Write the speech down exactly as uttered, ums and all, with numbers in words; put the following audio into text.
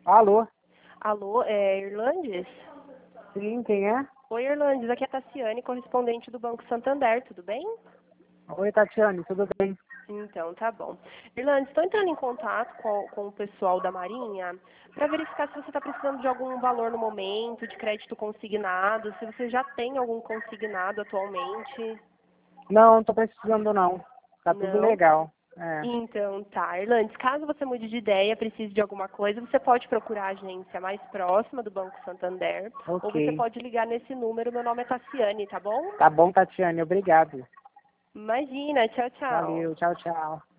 Alô? Alô, é Irlandes? Sim, quem é? Oi, Irlandes, aqui é a Tassiane, correspondente do Banco Santander, tudo bem? Oi, Tatiane, tudo bem? Então, tá bom. Irlandes, estou entrando em contato com, com o pessoal da Marinha para verificar se você está precisando de algum valor no momento, de crédito consignado, se você já tem algum consignado atualmente. Não, não tô precisando não. Tá tudo Não? legal. É, Então, tá. Irlandes, caso você mude de ideia, precise de alguma coisa, você pode procurar a agência mais próxima do Banco Santander, ou você ok. pode ligar nesse número, meu nome é Tassiane, tá bom? Tá bom, Tatiane, obrigado. Imagina, tchau, tchau. Valeu, tchau, tchau.